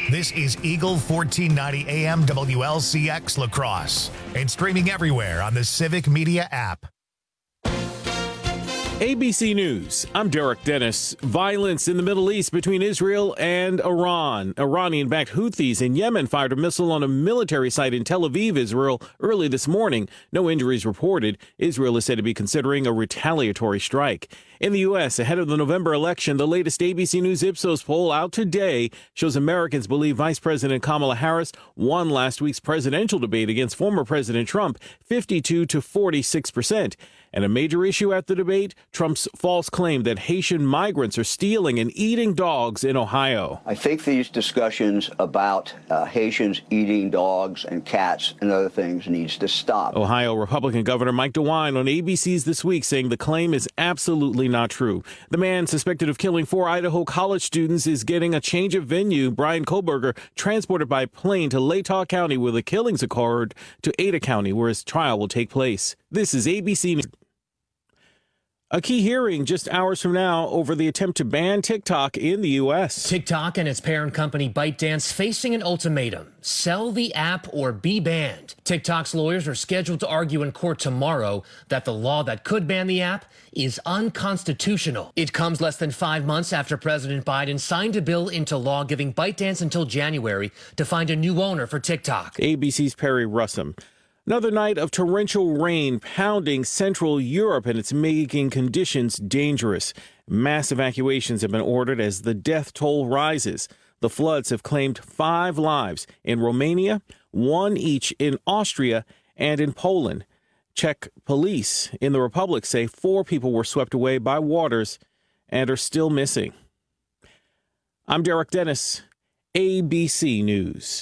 This is Eagle 1490 AM WLCX La Crosse and streaming everywhere on the Civic Media app. ABC News, I'm Derek Dennis. Violence in the Middle East between Israel and Iran. Iranian-backed Houthis in Yemen fired a missile on a military site in Tel Aviv, Israel, early this morning. No injuries reported. Israel is said to be considering a retaliatory strike. In the U.S., ahead of the November election, the latest ABC News Ipsos poll out today shows Americans believe Vice President Kamala Harris won last week's presidential debate against former President Trump, 52 to 46%. And a major issue at the debate, Trump's false claim that Haitian migrants are stealing and eating dogs in Ohio. I think these discussions about Haitians eating dogs and cats and other things needs to stop. Ohio Republican Governor Mike DeWine on ABC's This Week saying the claim is absolutely not true. The man suspected of killing 4 Idaho college students is getting a change of venue. Brian Koberger transported by plane to Latah County where the killings occurred to Ada County where his trial will take place. This is ABC News. A key hearing just hours from now over the attempt to ban TikTok in the U.S. TikTok and its parent company ByteDance facing an ultimatum. Sell the app or be banned. TikTok's lawyers are scheduled to argue in court tomorrow that the law that could ban the app is unconstitutional. It comes less than 5 months after President Biden signed a bill into law giving ByteDance until January to find a new owner for TikTok. ABC's Perry Russum. Another night of torrential rain pounding Central Europe, and it's making conditions dangerous. Mass evacuations have been ordered as the death toll rises. The floods have claimed 5 lives in Romania, 1 each in Austria and in Poland. Czech police in the Republic say 4 people were swept away by waters and are still missing. I'm Derek Dennis, ABC News.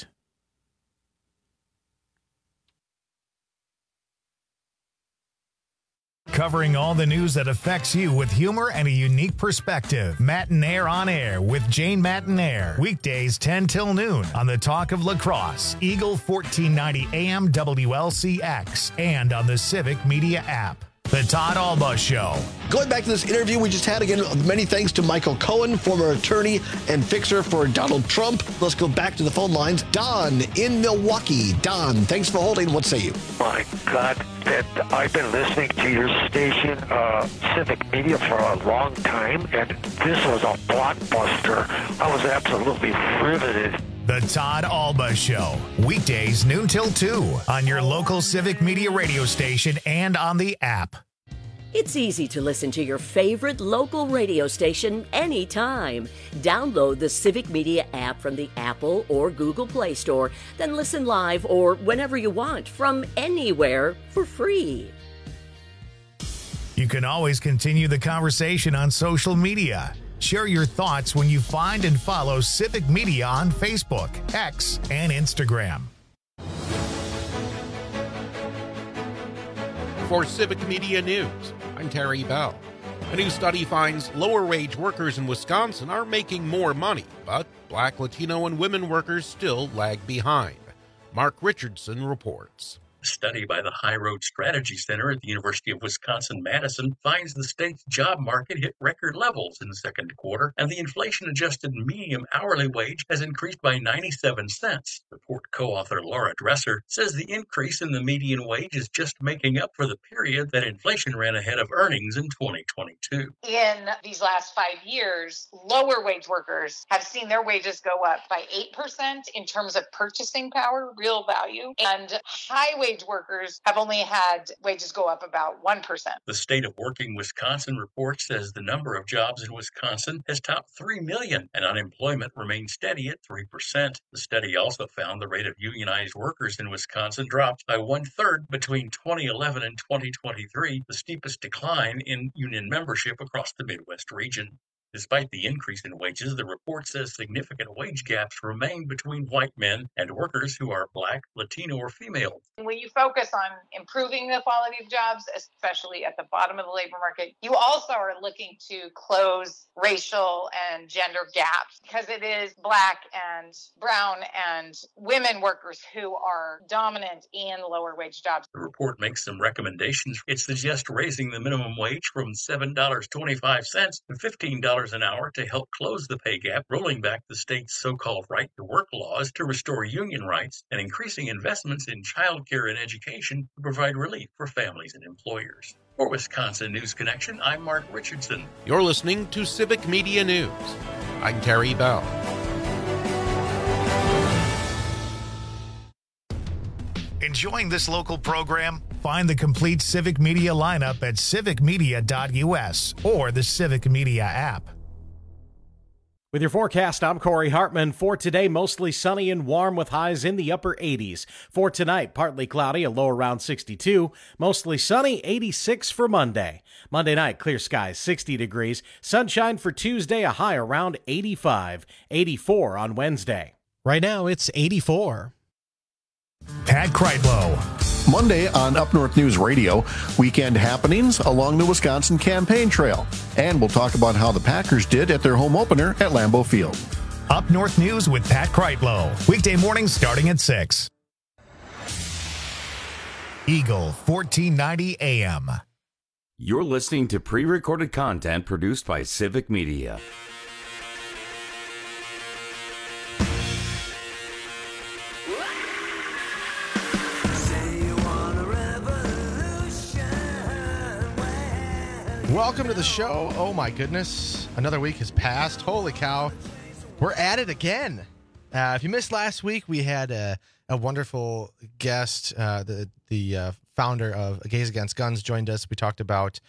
Covering all the news that affects you with humor and a unique perspective. Matinaire on Air with Jane Matinaire. Weekdays 10 till noon on the Talk of La Crosse, Eagle 1490 AM WLCX, and on the Civic Media app. The Todd Alba Show. Going back to this interview we just had, again, many thanks to Michael Cohen, former attorney and fixer for Donald Trump. Let's go back to the phone lines. Don in Milwaukee. Don, thanks for holding. What say you? My God, I've been listening to your station, Civic Media, for a long time, and this was a blockbuster. I was absolutely riveted. The Todd Alba Show. Weekdays noon till 2 on your local Civic Media radio station and on the app. It's easy to listen to your favorite local radio station anytime. Download the Civic Media app from the Apple or Google Play Store, then listen live or whenever you want from anywhere for free. You can always continue the conversation on social media. Share your thoughts when you find and follow Civic Media on Facebook, X, and Instagram. For Civic Media News, I'm Terry Bell. A new study finds lower-wage workers in Wisconsin are making more money, but Black, Latino, and women workers still lag behind. Mark Richardson reports. A study by the High Road Strategy Center at the University of Wisconsin-Madison finds the state's job market hit record levels in the second quarter, and the inflation-adjusted median hourly wage has increased by 97 cents. Report co-author Laura Dresser says the increase in the median wage is just making up for the period that inflation ran ahead of earnings in 2022. In these last 5 years, lower wage workers have seen their wages go up by 8% in terms of purchasing power, real value, and high wage workers have only had wages go up about 1%. The State of Working Wisconsin report says the number of jobs in Wisconsin has topped 3 million and unemployment remains steady at 3%. The study also found the rate of unionized workers in Wisconsin dropped by 1/3 between 2011 and 2023, the steepest decline in union membership across the Midwest region. Despite the increase in wages, the report says significant wage gaps remain between white men and workers who are Black, Latino, or female. When you focus on improving the quality of jobs, especially at the bottom of the labor market, you also are looking to close racial and gender gaps because it is Black and brown and women workers who are dominant in lower wage jobs. The report makes some recommendations. It suggests raising the minimum wage from $7.25 to $15 $10 an hour to help close the pay gap, rolling back the state's so-called right-to-work laws to restore union rights, and increasing investments in child care and education to provide relief for families and employers. For Wisconsin News Connection, I'm Mark Richardson. You're listening to Civic Media News. I'm Terry Bell. Enjoying this local program? Find the complete Civic Media lineup at civicmedia.us or the Civic Media app. With your forecast, I'm Corey Hartman. For today, mostly sunny and warm with highs in the upper 80s. For tonight, partly cloudy, a low around 62. Mostly sunny, 86 for Monday. Monday night, clear skies, 60 degrees. Sunshine for Tuesday, a high around 85. 84 on Wednesday. Right now, it's 84. Pat Kreitlow. Monday on Up North News Radio, weekend happenings along the Wisconsin campaign trail. And we'll talk about how the Packers did at their home opener at Lambeau Field. Up North News with Pat Kreitlow. Weekday mornings starting at 6. Eagle 1490 AM. You're listening to pre-recorded content produced by Civic Media. Welcome to the show. Oh my goodness. Another week has passed. Holy cow. We're at it again. If you missed last week, we had a wonderful guest. The founder of Gays Against Guns joined us. We talked about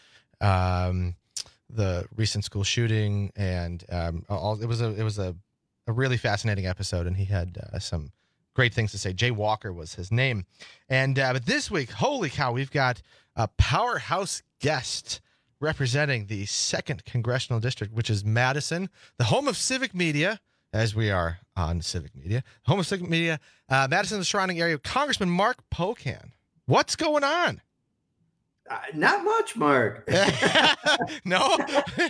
the recent school shooting and it was a really fascinating episode, and he had some great things to say. Jay Walker was his name. And but this week, holy cow, we've got a powerhouse guest representing the 2nd Congressional District, which is Madison, the home of Civic Media, as we are on Civic Media, home of Civic Media, Madison, the surrounding area, Congressman Mark Pocan. What's going on? Not much, Mark. No?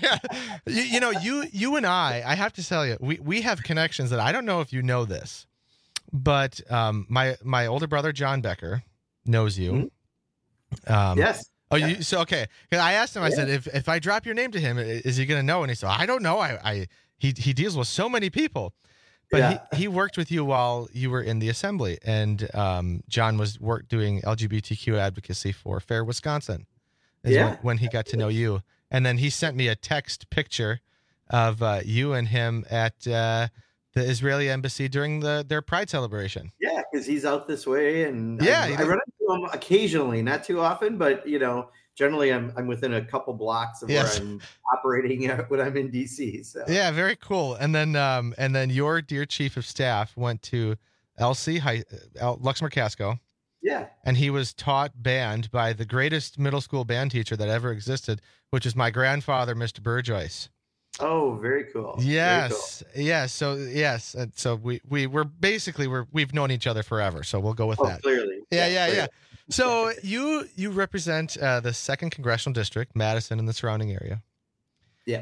you and I have to tell you, we have connections that I don't know if you know this, but my older brother, John Becker, knows you. Yes. Oh, so okay. I asked him. I said, if I drop your name to him, is he going to know? And he said, I don't know. He deals with so many people, but he worked with you while you were in the assembly, and John was doing LGBTQ advocacy for Fair Wisconsin. When he got to know you, and then he sent me a text picture of you and him at the Israeli embassy during their Pride celebration. Yeah, because he's out this way, and I run into him occasionally, not too often, but generally I'm within a couple blocks of where I'm operating when I'm in DC. So yeah, very cool. And then your dear chief of staff went to Luxembourg Casco. Yeah, and he was taught band by the greatest middle school band teacher that ever existed, which is my grandfather, Mr. Burjoyce. Oh, very cool. Yes. Very cool. Yes. So yes. And so we've known each other forever. So we'll go with that. Clearly. Yeah. So you represent the 2nd Congressional District, Madison and the surrounding area. Yeah.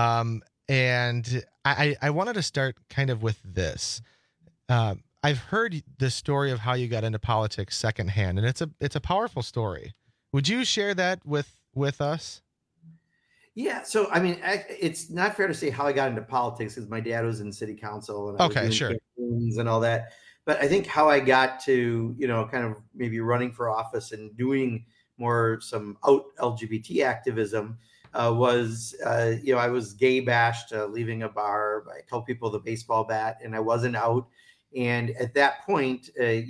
And I wanted to start kind of with this. I've heard the story of how you got into politics secondhand, and it's a powerful story. Would you share that with us? Yeah, so I mean, it's not fair to say how I got into politics because my dad was in city council and I was doing campaigns and all that. But I think how I got to, kind of maybe running for office and doing more some LGBT activism was, I was gay bashed leaving a bar. I told people the baseball bat, and I wasn't out. And at that point, I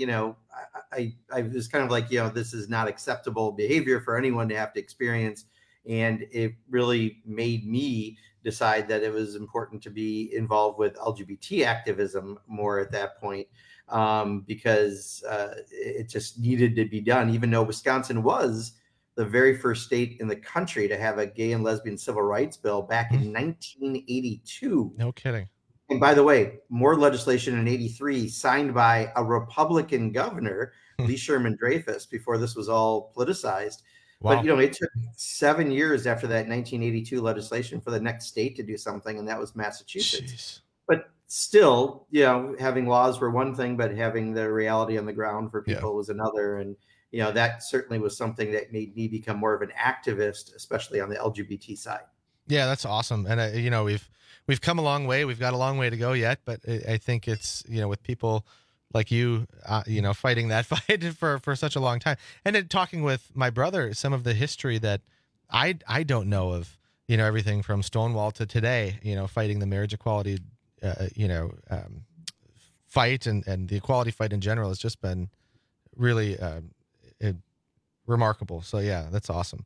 was kind of like, this is not acceptable behavior for anyone to have to experience. And it really made me decide that it was important to be involved with LGBT activism more at that point, because it just needed to be done, even though Wisconsin was the very first state in the country to have a gay and lesbian civil rights bill back in 1982. No kidding. And by the way, more legislation in 83 signed by a Republican governor, Lee Sherman Dreyfus, before this was all politicized. Wow. But, it took 7 years after that 1982 legislation for the next state to do something, and that was Massachusetts. Jeez. But still, having laws were one thing, but having the reality on the ground for people was another. And, that certainly was something that made me become more of an activist, especially on the LGBT side. Yeah, that's awesome. And you know, we've come a long way. We've got a long way to go yet, but I think it's, you know, with people like you, you know, fighting that fight for such a long time, and then talking with my brother, some of the history that I don't know of, you know, everything from Stonewall to today, you know, fighting the marriage equality, fight and the equality fight in general has just been really remarkable. So yeah, that's awesome.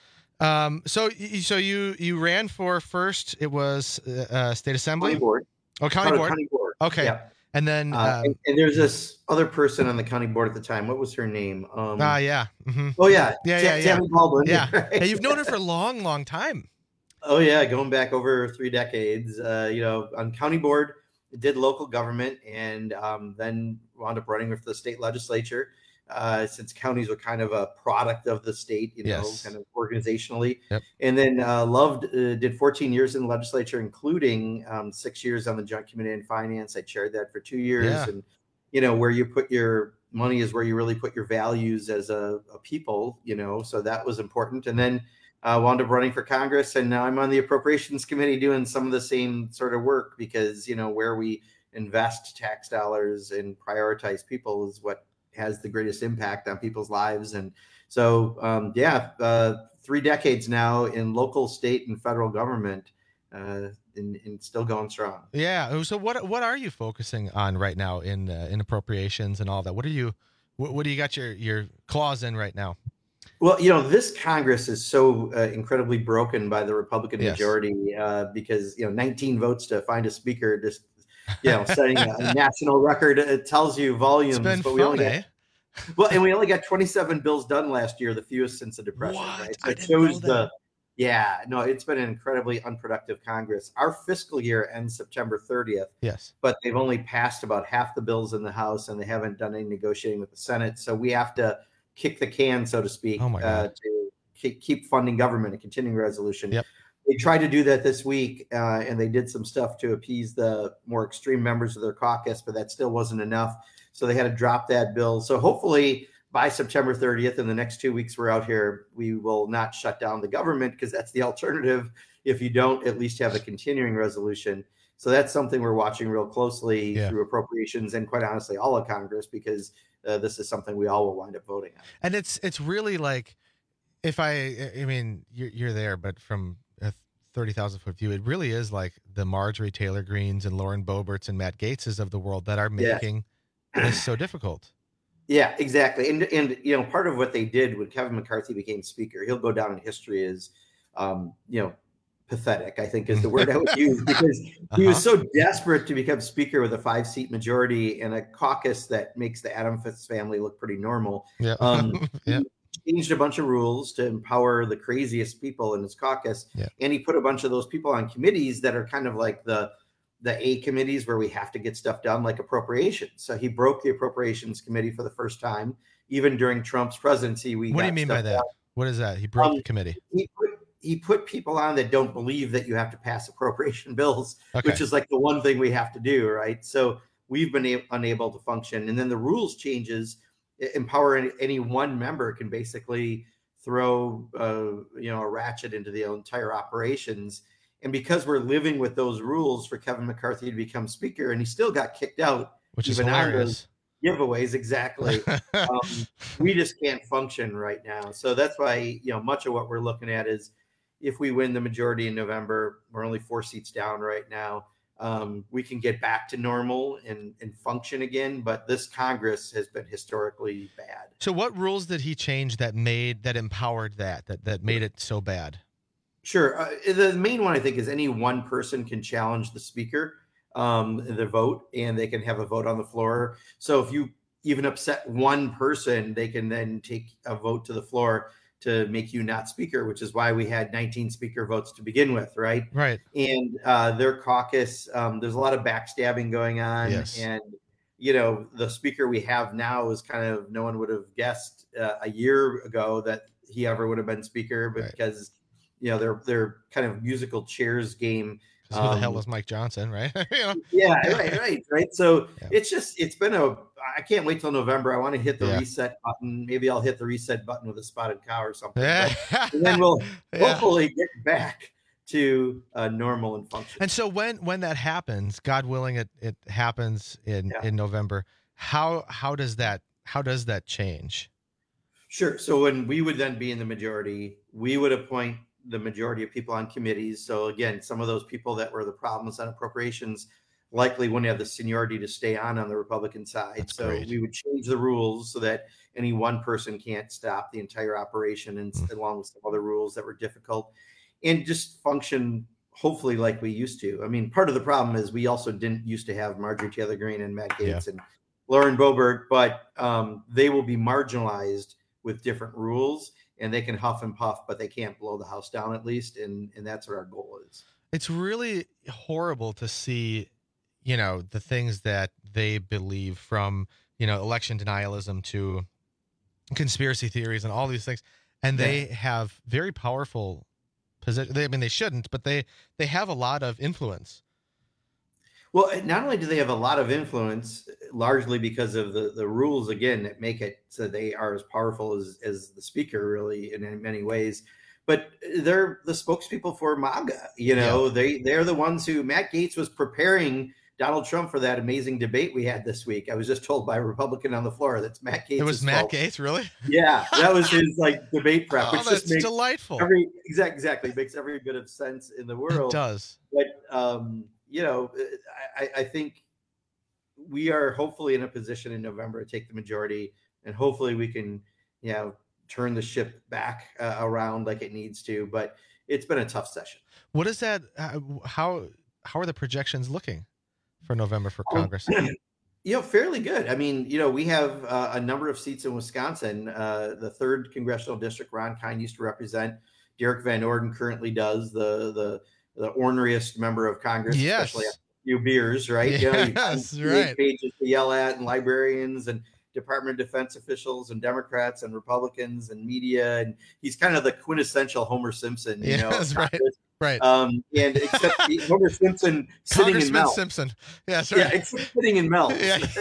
So you ran for first. It was state assembly. County board. Oh, county board. County board. Okay. Yeah. And then and there's this other person on the county board at the time. What was her name? Yeah. Mm-hmm. Oh yeah. Yeah. Tammy Baldwin. Yeah. Right? Hey, you've known her for a long time. Oh yeah, going back over 3 decades. You know, on county board, did local government, and then wound up running for the state legislature. Since counties were kind of a product of the state, you know, kind of organizationally. Yep. And then did 14 years in the legislature, including 6 years on the Joint Committee on Finance. I chaired that for 2 years. Yeah. And, you know, where you put your money is where you really put your values as a people, you know, so that was important. And then wound up running for Congress. And now I'm on the Appropriations Committee doing some of the same sort of work because, you know, where we invest tax dollars and prioritize people is what has the greatest impact on people's lives. And so, 3 decades now in local, state, and federal government, and still going strong. Yeah. So what are you focusing on right now in appropriations and all that? What do you got your claws in right now? Well, you know, this Congress is so incredibly broken by the Republican majority because, you know, 19 votes to find a speaker just, you know, setting a national record. It tells you volumes. It's been but fun, and we only got 27 bills done last year, the fewest since the Depression. What? Right? So it shows it's been an incredibly unproductive Congress. Our fiscal year ends September 30th. Yes. But they've only passed about half the bills in the House, and they haven't done any negotiating with the Senate. So we have to kick the can, so to speak, to keep funding government, a continuing resolution. Yep. They tried to do that this week, and they did some stuff to appease the more extreme members of their caucus, but that still wasn't enough. So they had to drop that bill. So hopefully by September 30th, in the next 2 weeks we're out here, we will not shut down the government, because that's the alternative if you don't at least have a continuing resolution. So that's something we're watching real closely through appropriations and, quite honestly, all of Congress, because this is something we all will wind up voting on. And it's really like, I mean, you're there, but from a 30,000 foot view, it really is like the Marjorie Taylor Greens and Lauren Boeberts and Matt Gaetzes of the world that are making this so difficult. Yeah, exactly. And you know, part of what they did when Kevin McCarthy became Speaker, he'll go down in history as, pathetic, I think is the word I would use, because he was so desperate to become Speaker with a 5-seat majority and a caucus that makes the Adams family look pretty normal. Yeah. He changed a bunch of rules to empower the craziest people in his caucus. Yeah. And he put a bunch of those people on committees that are kind of like the A committees where we have to get stuff done, like appropriations. So he broke the Appropriations Committee for the first time. Even during Trump's presidency, What do you mean by that? What is that? He broke the committee. He put people on that don't believe that you have to pass appropriation bills, which is like the one thing we have to do, right? So we've been unable to function. And then the rules changes empower any one member can basically throw a ratchet into the entire operations. And because we're living with those rules for Kevin McCarthy to become Speaker, and he still got kicked out, which is hilarious. Giveaways, exactly. We just can't function right now. So that's why, much of what we're looking at is, if we win the majority in November, we're only 4 seats down right now. We can get back to normal and function again, but this Congress has been historically bad. So what rules did he change that empowered that made it so bad? Sure. The main one, I think, is any one person can challenge the Speaker, the vote, and they can have a vote on the floor. So if you even upset one person, they can then take a vote to the floor to make you not Speaker, which is why we had 19 Speaker votes to begin with, right? Right. And their caucus, there's a lot of backstabbing going on. Yes. And, the Speaker we have now is kind of, no one would have guessed a year ago that he ever would have been Speaker, but because, their kind of musical chairs game. Who the hell was Mike Johnson, right? Yeah, right. So it's been I can't wait till November. I want to hit the reset button. Maybe I'll hit the reset button with a spotted cow or something. Yeah. And then we'll hopefully get back to normal and functional. And so when that happens, God willing, it happens in November. How does that change? Sure. So when we would then be in the majority, we would appoint the majority of people on committees. So again, some of those people that were the problems on appropriations likely wouldn't have the seniority to stay on the Republican side. That's so great. We would change the rules so that any one person can't stop the entire operation, and along with some other rules that were difficult, and just function hopefully like we used to. I mean, part of the problem is we also didn't used to have Marjorie Taylor Greene and Matt Gaetz and Lauren Boebert, but they will be marginalized with different rules, and they can huff and puff, but they can't blow the house down at least. And that's what our goal is. It's really horrible to see, the things that they believe, from, election denialism to conspiracy theories and all these things. And they have very powerful position. They shouldn't, but they have a lot of influence. Well, not only do they have a lot of influence, largely because of the rules, again, that make it so they are as powerful as the speaker, really, in many ways. But they're the spokespeople for MAGA. They're the ones who Matt Gaetz was preparing Donald Trump for that amazing debate we had this week. I was just told by a Republican on the floor that's Matt Gaetz. It was Matt Gaetz, really? Yeah, that was his debate prep. Which that's just delightful. Exactly, makes every bit of sense in the world. It does. But I think we are hopefully in a position in November to take the majority, and hopefully we can, turn the ship back around like it needs to. But it's been a tough session. What is that? How are the projections looking for November for Congress? Fairly good. I mean, we have a number of seats in Wisconsin. The 3rd congressional district Ron Kind used to represent. Derek Van Orden currently does, the orneriest member of Congress, especially after a few beers, right? Yes, right. Pages to yell at, and librarians and Department of Defense officials and Democrats and Republicans and media. And he's kind of the quintessential Homer Simpson, Yes, right. And except Homer Simpson sitting in Mel. Simpson. Yes, right. Yeah, except sitting in Mel.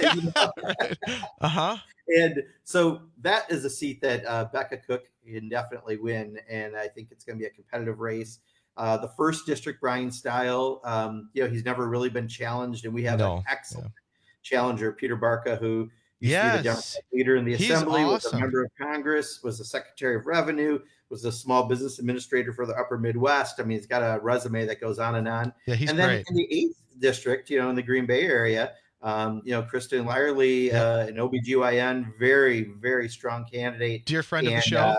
Right. Uh-huh. And so that is a seat that Becca Cook can definitely win. And I think it's going to be a competitive race. The 1st district, Brian Stile, he's never really been challenged. And we have an excellent challenger, Peter Barca, who used to be the Democratic leader in the Assembly, was a member of Congress, was the Secretary of Revenue, was a small business administrator for the Upper Midwest. I mean, he's got a resume that goes on and on. Yeah, he's and then great. In the 8th district, in the Green Bay area, Kristen Lyerly, an OBGYN, very, very strong candidate. Dear friend of the show.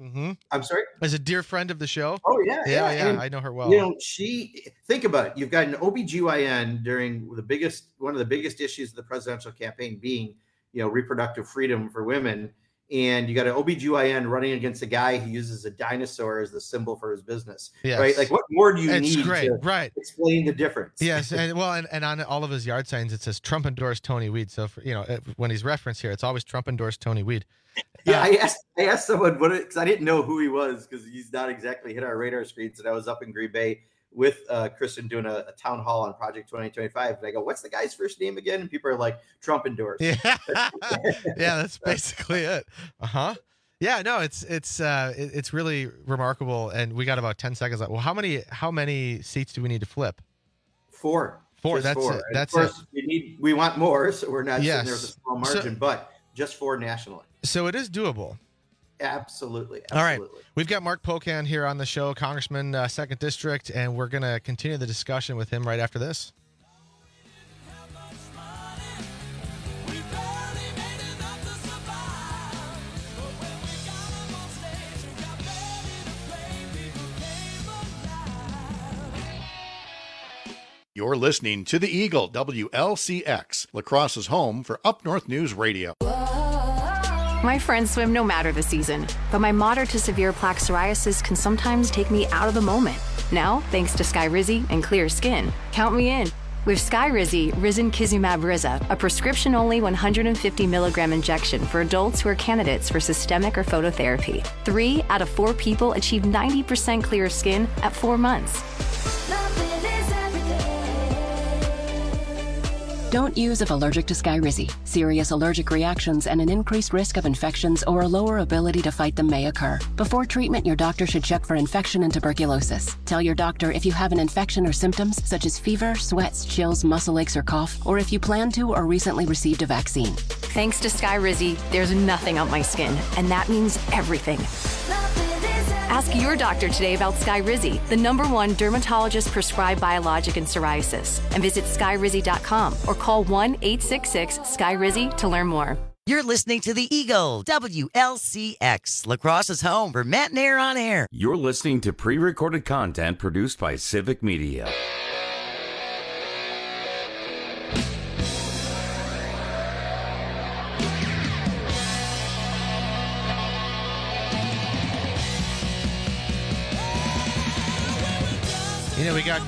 I'm sorry? As a dear friend of the show. Oh, yeah. And, I know her well. Think about it. You've got an OBGYN during one of the biggest issues of the presidential campaign being, reproductive freedom for women. And you got an OBGYN running against a guy who uses a dinosaur as the symbol for his business, right? Like, what more do you need to explain the difference? Yes, and on all of his yard signs it says Trump endorsed Tony Weed. So when he's referenced here, it's always Trump endorsed Tony Weed. Yeah, I asked someone because I didn't know who he was, because he's not exactly hit our radar screens. And I was up in Green Bay with Kristen doing a town hall on Project 2025. And I go, what's the guy's first name again? And people are like, Trump endorsed. Yeah, that's basically it. Uh-huh. Yeah, no, it's really remarkable. And we got about 10 seconds left. Well, how many seats do we need to flip? 4. That's 4. it. That's of course, we want more, so we're not sitting there with a small margin, but just 4 nationally. So it is doable. Absolutely. All right. We've got Mark Pocan here on the show, Congressman, 2nd District, and we're going to continue the discussion with him right after this. You're listening to The Eagle, WLCX, La Crosse's home for Up North News Radio. My friends swim no matter the season, but my moderate to severe plaque psoriasis can sometimes take me out of the moment. Now, thanks to Skyrizi and clear skin, count me in. With Skyrizi, Risankizumab Riza, a prescription-only 150 milligram injection for adults who are candidates for systemic or phototherapy. 3 out of 4 people achieve 90% clear skin at 4 months. Don't use if allergic to Skyrizi. Serious allergic reactions and an increased risk of infections or a lower ability to fight them may occur. Before treatment, your doctor should check for infection and tuberculosis. Tell your doctor if you have an infection or symptoms such as fever, sweats, chills, muscle aches, or cough, or if you plan to or recently received a vaccine. Thanks to Skyrizi, there's nothing on my skin, and that means everything. Ask your doctor today about Skyrizi, the #1 dermatologist-prescribed biologic in psoriasis, and visit skyrizi.com or call 1-866-SKYRIZI to learn more. You're listening to the Eagle, WLCX, La Crosse's home for Matt and Air on Air. You're listening to pre-recorded content produced by Civic Media. You know, we got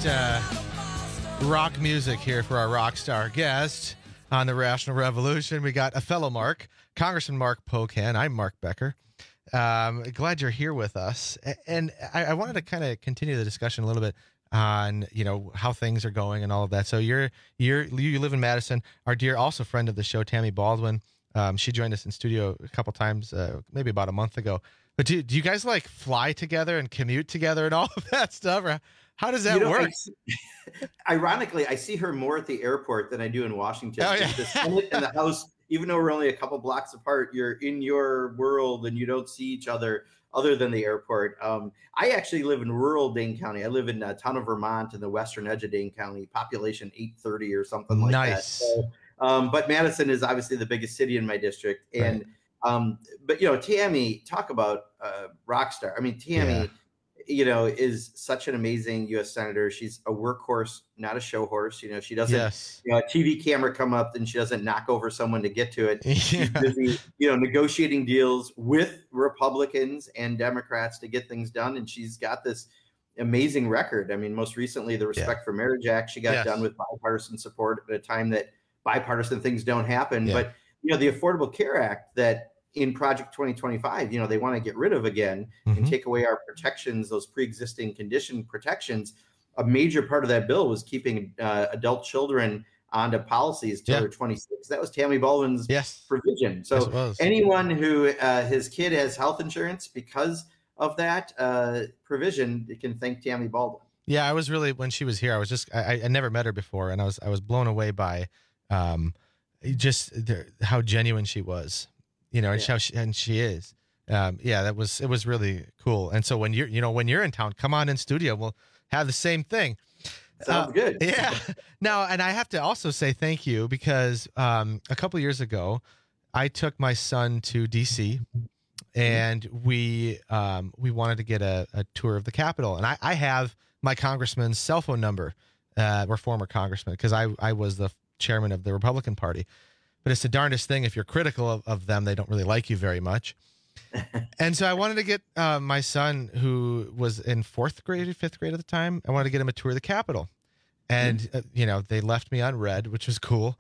rock music here for our rock star guest on the Rational Revolution. We got a fellow Mark, Congressman Mark Pocan. I'm Mark Becker. Glad you're here with us. And I wanted to kind of continue the discussion a little bit on, you know, how things are going and all of that. So you live in Madison. Our dear also friend of the show, Tammy Baldwin. She joined us in studio a couple times, maybe about a month ago. But do you guys like fly together and commute together and all of that stuff? Or how does that work? Ironically, I see her more at the airport than I do in Washington. Oh, yeah. The Senate and the House, even though we're only a couple blocks apart, you're in your world and you don't see each other than the airport. I actually live in rural Dane County. I live in a town of Vermont in the western edge of Dane County, population 830 or something like that. So, but Madison is obviously the biggest city in my district. And but, you know, Tammy, talk about rock star. I mean, Tammy, you know, is such an amazing U.S. senator. She's a workhorse, not a show horse. You know, she doesn't, you know, a TV camera come up and she doesn't knock over someone to get to it. She's busy, you know, negotiating deals with Republicans and Democrats to get things done. And she's got this amazing record. I mean, most recently, the Respect for Marriage Act, she got done with bipartisan support at a time that bipartisan things don't happen. But, you know, the Affordable Care Act that in Project 2025, you know, they want to get rid of again and take away our protections, those pre-existing condition protections. A major part of that bill was keeping adult children onto policies till they're 26. That was Tammy Baldwin's provision. So anyone who his kid has health insurance because of that provision, can thank Tammy Baldwin. Yeah, I was really, when she was here, I was just, I never met her before, and I was blown away by just how genuine she was. You know, and she is. It was really cool. And so when you're in town, come on in studio. We'll have the same thing. Sounds good. Yeah. Now, and I have to also say thank you because a couple of years ago, I took my son to DC, and we wanted to get a tour of the Capitol. And I have my congressman's cell phone number, or former congressman, because I was the chairman of the Republican Party. But it's the darndest thing. If you're critical of them, they don't really like you very much. And so I wanted to get my son, who was in 4th grade, 5th grade at the time, I wanted to get him a tour of the Capitol. And, you know, they left me on red, which was cool.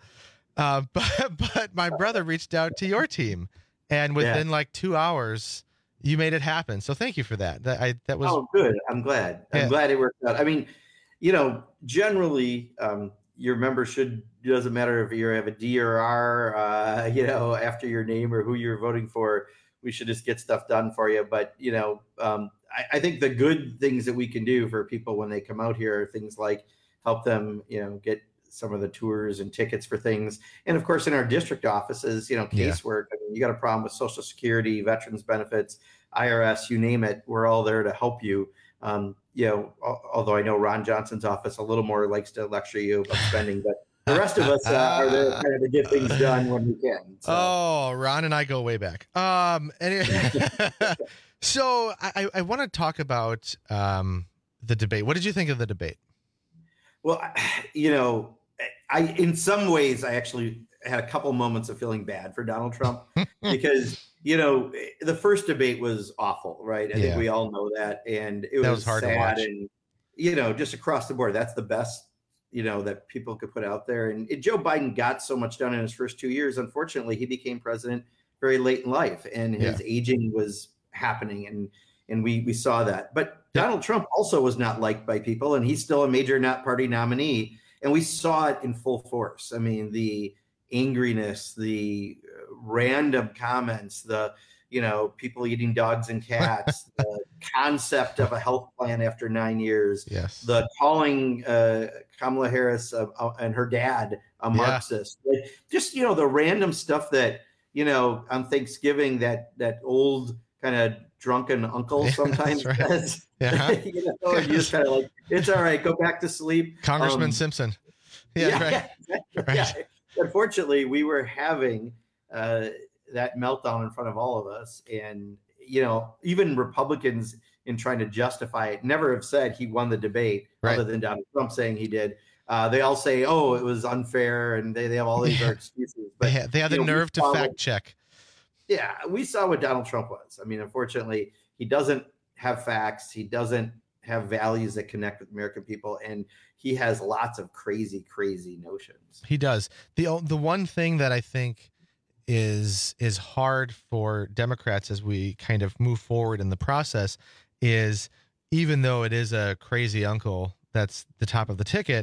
But my brother reached out to your team. And within like 2 hours, you made it happen. So thank you for that. That was. Oh, good. I'm glad. I'm glad it worked out. I mean, you know, generally, your member doesn't matter if you have a D or R, you know, after your name or who you're voting for, we should just get stuff done for you. But, you know, I think the good things that we can do for people when they come out here are things like help them, you know, get some of the tours and tickets for things. And of course, in our district offices, you know, casework, I mean, you got a problem with Social Security, veterans benefits, IRS, you name it, we're all there to help you. You know, although I know Ron Johnson's office a little more likes to lecture you about spending, but the rest of us are there kind of to get things done when we can. So. Oh, Ron and I go way back. Anyway, so I want to talk about the debate. What did you think of the debate? Well, you know, in some ways, I actually had a couple moments of feeling bad for Donald Trump because, you know, the first debate was awful, right? I think we all know that. And it was hard sad to watch. And, you know, just across the board, that's the best, you know, that people could put out there. And Joe Biden got so much done in his first 2 years. Unfortunately, he became president very late in life and his aging was happening. And we saw that. But Donald Trump also was not liked by people, and he's still a major party nominee. And we saw it in full force. I mean, the angriness, the random comments, the, people eating dogs and cats, the concept of a health plan after 9 years, the calling Kamala Harris and her dad a Marxist, just, the random stuff that, on Thanksgiving, that old kind of drunken uncle sometimes says, you just kind of like, it's all right, go back to sleep. Congressman Simpson. Unfortunately, we were having that meltdown in front of all of us. And, even Republicans, in trying to justify it, never have said he won the debate, other than Donald Trump saying he did. They all say, oh, it was unfair, and they have all these excuses. But they have the nerve to fact check. Yeah, we saw what Donald Trump was. I mean, unfortunately, he doesn't have facts. He doesn't have values that connect with American people, and he has lots of crazy notions. He does. The one thing that I think is hard for Democrats as we kind of move forward in the process is, even though it is a crazy uncle that's the top of the ticket,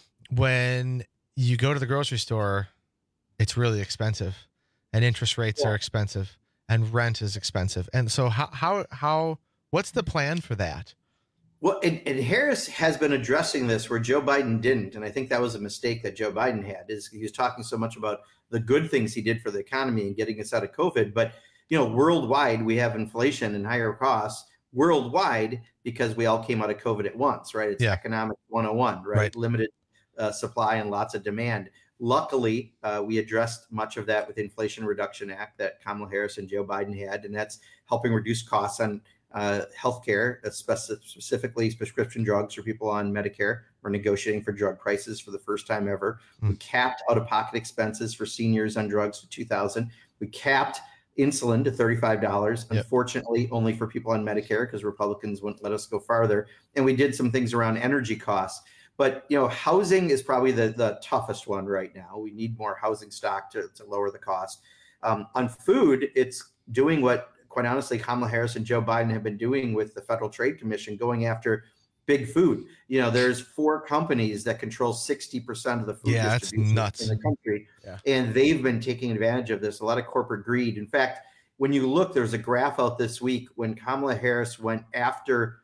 when you go to the grocery store, it's really expensive, and interest rates are expensive, and rent is expensive. And so how what's the plan for that? Well, and Harris has been addressing this where Joe Biden didn't. And I think that was a mistake that Joe Biden had, is he was talking so much about the good things he did for the economy and getting us out of COVID. But, worldwide, we have inflation and higher costs worldwide because we all came out of COVID at once, right? It's economics 101, right? Limited supply and lots of demand. Luckily, we addressed much of that with the Inflation Reduction Act that Kamala Harris and Joe Biden had, and that's helping reduce costs on healthcare, specifically prescription drugs for people on Medicare. We're negotiating for drug prices for the first time ever. We capped out-of-pocket expenses for seniors on drugs to $2,000. We capped insulin to $35. Unfortunately, only for people on Medicare, because Republicans wouldn't let us go farther. And we did some things around energy costs. But, housing is probably the toughest one right now. We need more housing stock to lower the cost. On food, it's doing what, quite honestly, Kamala Harris and Joe Biden have been doing with the Federal Trade Commission, going after big food. There's 4 companies that control 60% of the food distribution in the country. And they've been taking advantage of this, a lot of corporate greed. In fact, when you look, there's a graph out this week when Kamala Harris went after,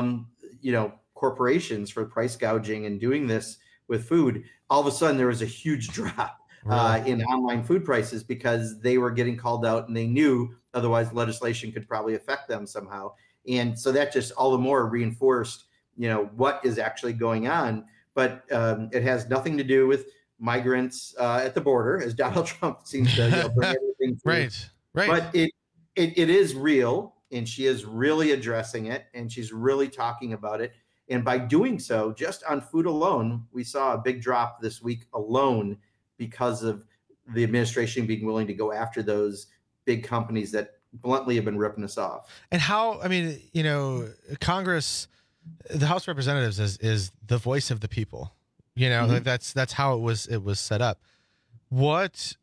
corporations for price gouging and doing this with food. All of a sudden, there was a huge drop in online food prices because they were getting called out, and they knew otherwise legislation could probably affect them somehow. And so that just all the more reinforced, what is actually going on. But it has nothing to do with migrants at the border, as Donald Trump seems to bring everything through. Right. But it is real, and she is really addressing it, and she's really talking about it. And by doing so, just on food alone, we saw a big drop this week alone because of the administration being willing to go after those big companies that bluntly have been ripping us off. And Congress, the House of Representatives is the voice of the people. Like that's how it was set up. What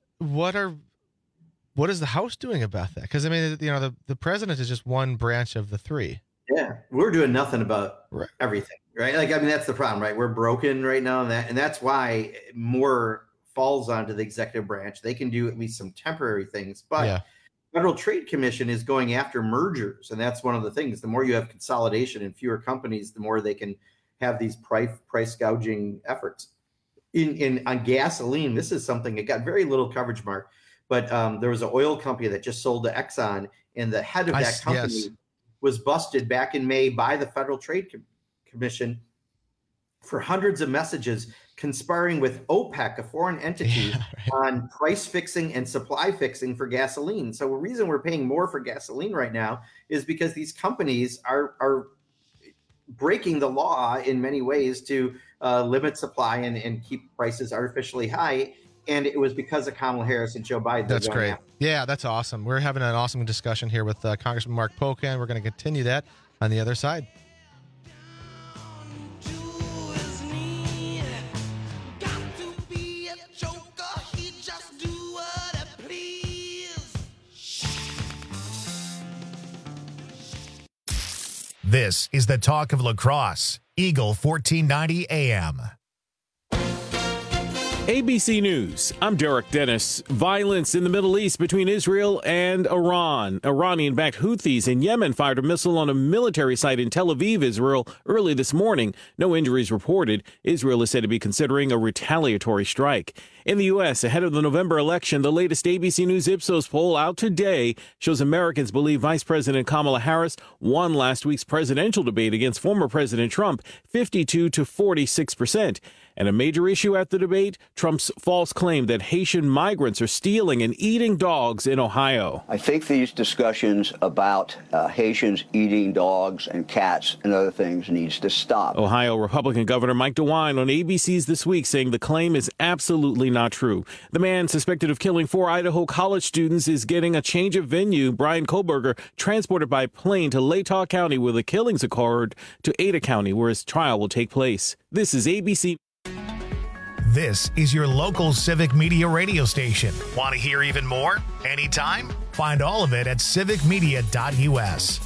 is the House doing about that? Because the president is just one branch of the 3. Yeah, we're doing nothing about everything, right? That's the problem, right? We're broken right now, and that's why more falls onto the executive branch. They can do at least some temporary things, but Federal Trade Commission is going after mergers, and that's one of the things. The more you have consolidation and fewer companies, the more they can have these price gouging efforts. On gasoline, this is something that got very little coverage, Mark, but there was an oil company that just sold to Exxon, and the head of that company was busted back in May by the Federal Trade Commission for hundreds of messages conspiring with OPEC, a foreign entity, on price fixing and supply fixing for gasoline. So the reason we're paying more for gasoline right now is because these companies are breaking the law in many ways to limit supply and keep prices artificially high. And it was because of Kamala Harris and Joe Biden. That's great. Yeah, that's awesome. We're having an awesome discussion here with Congressman Mark Pocan. We're going to continue that on the other side. This is the talk of La Crosse, Eagle 1490 AM. ABC News, I'm Derek Dennis. Violence in the Middle East between Israel and Iran. Iranian-backed Houthis in Yemen fired a missile on a military site in Tel Aviv, Israel, early this morning. No injuries reported. Israel is said to be considering a retaliatory strike. In the U.S., ahead of the November election, the latest ABC News Ipsos poll out today shows Americans believe Vice President Kamala Harris won last week's presidential debate against former President Trump, 52 to 46%. And a major issue at the debate, Trump's false claim that Haitian migrants are stealing and eating dogs in Ohio. I think these discussions about Haitians eating dogs and cats and other things needs to stop. Ohio Republican Governor Mike DeWine on ABC's This Week saying the claim is absolutely not true. The man suspected of killing 4 Idaho college students is getting a change of venue. Brian Koberger transported by plane to Latah County where the killings occurred to Ada County where his trial will take place. This is ABC. This is your local Civic Media radio station. Want to hear even more? Anytime? Find all of it at civicmedia.us.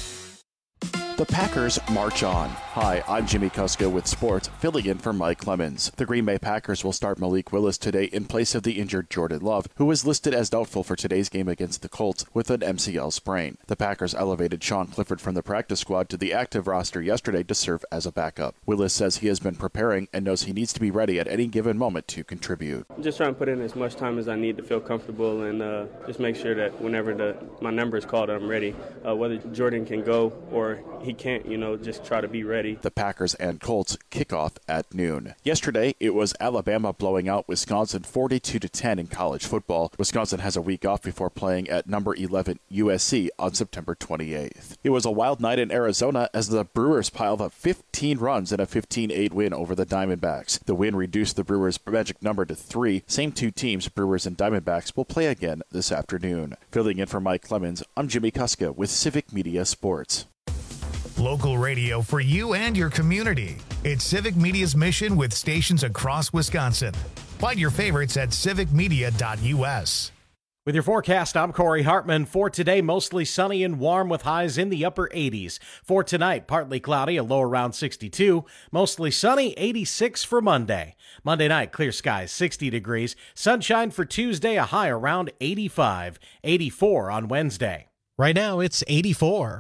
The Packers march on. Hi, I'm Jimmy Kuska with sports, filling in for Mike Clemens. The Green Bay Packers will start Malik Willis today in place of the injured Jordan Love, who is listed as doubtful for today's game against the Colts with an MCL sprain. The Packers elevated Sean Clifford from the practice squad to the active roster yesterday to serve as a backup. Willis says he has been preparing and knows he needs to be ready at any given moment to contribute. I'm just trying to put in as much time as I need to feel comfortable and just make sure that whenever my number is called, I'm ready. Whether Jordan can go or he can't, just try to be ready. The Packers and Colts kick off at noon. Yesterday, it was Alabama blowing out Wisconsin 42-10 in college football. Wisconsin has a week off before playing at number 11 USC on September 28th. It was a wild night in Arizona as the Brewers piled up 15 runs in a 15-8 win over the Diamondbacks. The win reduced the Brewers' magic number to 3. Same two teams, Brewers and Diamondbacks, will play again this afternoon. Filling in for Mike Clemens, I'm Jimmy Kuska with Civic Media Sports. Local radio for you and your community. It's Civic Media's mission with stations across Wisconsin. Find your favorites at civicmedia.us. With your forecast, I'm Corey Hartman. For today, mostly sunny and warm with highs in the upper 80s. For tonight, partly cloudy, a low around 62. Mostly sunny, 86 for Monday. Monday night, clear skies, 60 degrees. Sunshine for Tuesday, a high around 85. 84 on Wednesday. Right now, it's 84.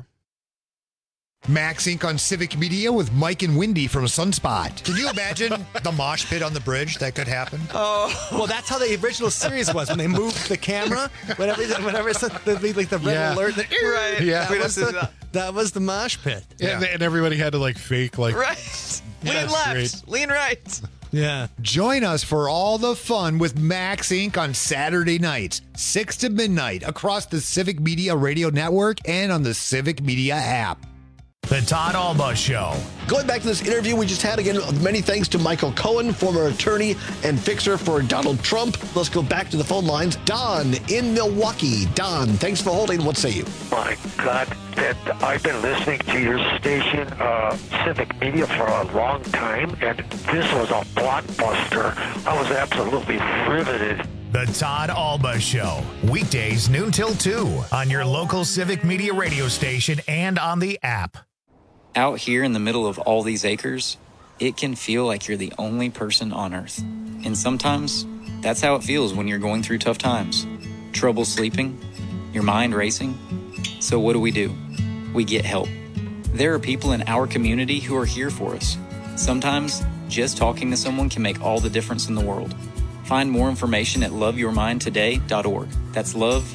Max Inc. on Civic Media with Mike and Wendy from Sunspot. Can you imagine the mosh pit on the bridge? That could happen. Oh, well, that's how the original series was when they moved the camera. Whenever it's like the red alert. Right. Yeah. That was the mosh pit. Yeah. And everybody had to fake right. Lean left, great. Lean right. Yeah. Join us for all the fun with Max Inc. on Saturday nights, 6 to midnight, across the Civic Media Radio Network and on the Civic Media app. The Todd Alba Show. Going back to this interview we just had, again, many thanks to Michael Cohen, former attorney and fixer for Donald Trump. Let's go back to the phone lines. Don in Milwaukee. Don, thanks for holding. What say you? My God, I've been listening to your station, Civic Media, for a long time, and this was a blockbuster. I was absolutely riveted. The Todd Alba Show. Weekdays noon till 2 on your local Civic Media radio station and on the app. Out here in the middle of all these acres, it can feel like you're the only person on Earth. And sometimes, that's how it feels when you're going through tough times. Trouble sleeping, your mind racing. So what do? We get help. There are people in our community who are here for us. Sometimes, just talking to someone can make all the difference in the world. Find more information at loveyourmindtoday.org. That's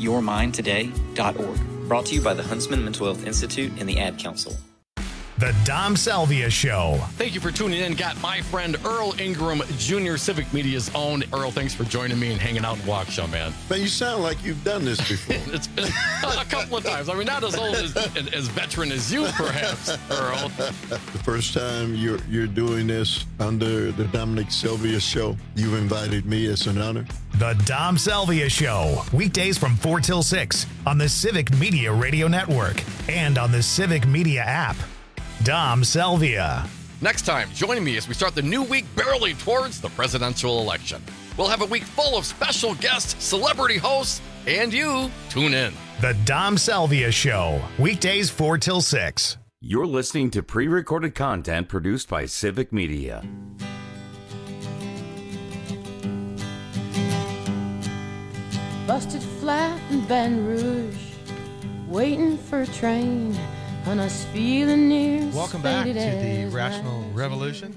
loveyourmindtoday.org. Brought to you by the Huntsman Mental Health Institute and the Ad Council. The Dom Salvia Show. Thank you for tuning in. Got my friend Earl Ingram Jr., Civic Media's own. Earl, thanks for joining me and hanging out in Waukesha, man. But you sound like you've done this before. It's been a couple of times. I mean, not as old as veteran as you, perhaps, Earl. The first time you're doing this under the Dominic Sylvia Show, you've invited me. It's an honor. The Dom Salvia Show. Weekdays from 4 till 6 on the Civic Media Radio Network and on the Civic Media app. Dom Salvia. Next time, join me as we start the new week barreling towards the presidential election. We'll have a week full of special guests, celebrity hosts, and you. Tune in. The Dom Salvia Show. Weekdays 4 till 6. You're listening to pre-recorded content produced by Civic Media. busted flat in Baton Rouge, waiting for a train, and us feeling near. Welcome back to the Rational Revolution.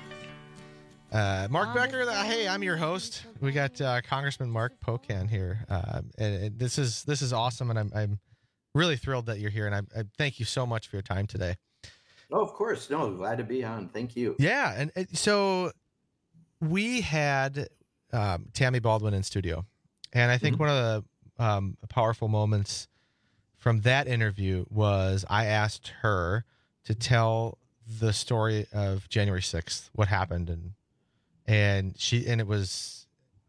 Mark Becker, hey, I'm your host. We got Congressman Mark Pocan here, and this is awesome, and I'm really thrilled that you're here, and I thank you so much for your time today. Oh, of course. No, glad to be on. Thank you. Yeah, and so we had Tammy Baldwin in studio, and I think one of the powerful moments from that interview was I asked her to tell the story of January 6th, what happened, and it was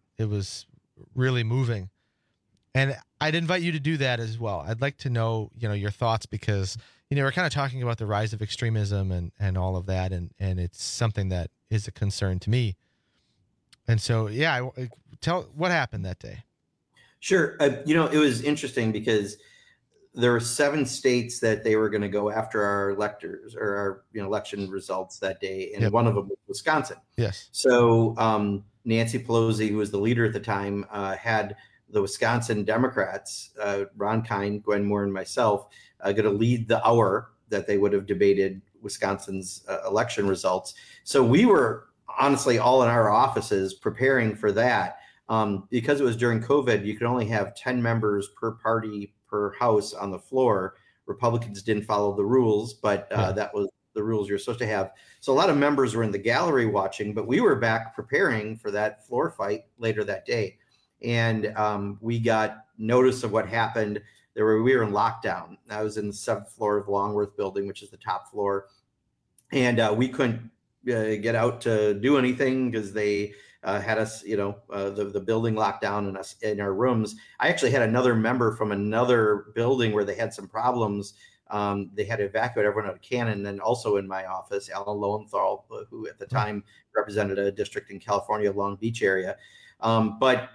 really moving. And I'd invite you to do that as well. I'd like to know, your thoughts, because, we're kind of talking about the rise of extremism and all of that. And it's something that is a concern to me. And so, tell what happened that day. Sure. It was interesting because there were 7 states that they were going to go after our electors or our election results that day. And one of them was Wisconsin. Yes. So Nancy Pelosi, who was the leader at the time, had the Wisconsin Democrats, Ron Kind, Gwen Moore, and myself, going to lead the hour that they would have debated Wisconsin's election results. So we were honestly all in our offices preparing for that. Because it was during COVID, you could only have 10 members per party per house on the floor. Republicans didn't follow the rules, but that was the rules you're supposed to have. So a lot of members were in the gallery watching, but we were back preparing for that floor fight later that day. And we got notice of what happened. We were in lockdown. I was in the 7th floor of the Longworth building, which is the top floor. And we couldn't get out to do anything because they had us, the building locked down and us in our rooms. I actually had another member from another building where they had some problems. They had to evacuate everyone out of Cannon. And also in my office, Alan Lowenthal, who at the time represented a district in California, Long Beach area. But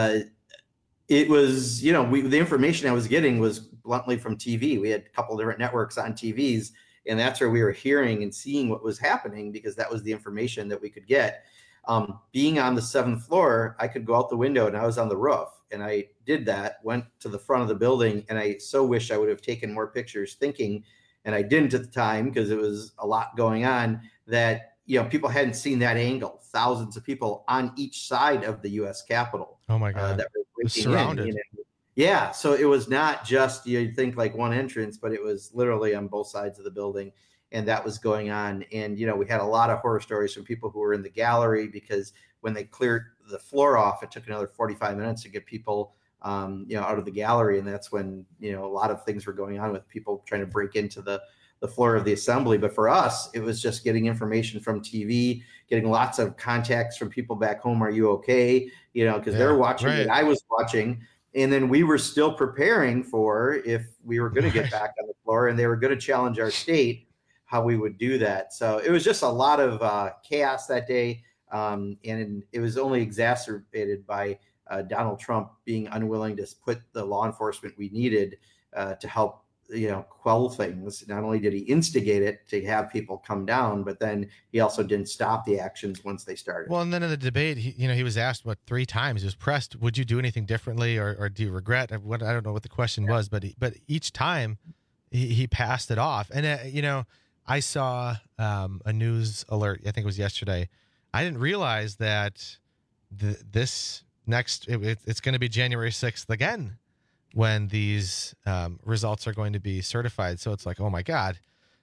it was, the information I was getting was bluntly from TV. We had a couple of different networks on TVs, and that's where we were hearing and seeing what was happening because that was the information that we could get. Being on the 7th floor, I could go out the window and I was on the roof, and I did that, went to the front of the building, and I so wish I would have taken more pictures thinking, and I didn't at the time because it was a lot going on, that people hadn't seen that angle. Thousands of people on each side of the U.S. Capitol. Oh my God! That were surrounded. Yeah, so it was not just you'd think like one entrance, but it was literally on both sides of the building, and that was going on. And we had a lot of horror stories from people who were in the gallery because when they cleared the floor off, it took another 45 minutes to get people out of the gallery, and that's when a lot of things were going on with people trying to break into the floor of the assembly. But for us, it was just getting information from TV, getting lots of contacts from people back home. Are you okay? Because they're watching what I was watching. And then we were still preparing for if we were going to get back on the floor and they were going to challenge our state, how we would do that. So it was just a lot of chaos that day. And it was only exacerbated by Donald Trump being unwilling to put the law enforcement we needed to help quell things. Not only did he instigate it to have people come down, but then he also didn't stop the actions once they started. Well, and then in the debate, he was asked 3 times. He was pressed, would you do anything differently or do you regret? I don't know what the question was, but each time he passed it off. And I saw a news alert. I think it was yesterday. I didn't realize that it's going to be January 6th again, when these results are going to be certified. So it's like, oh my God,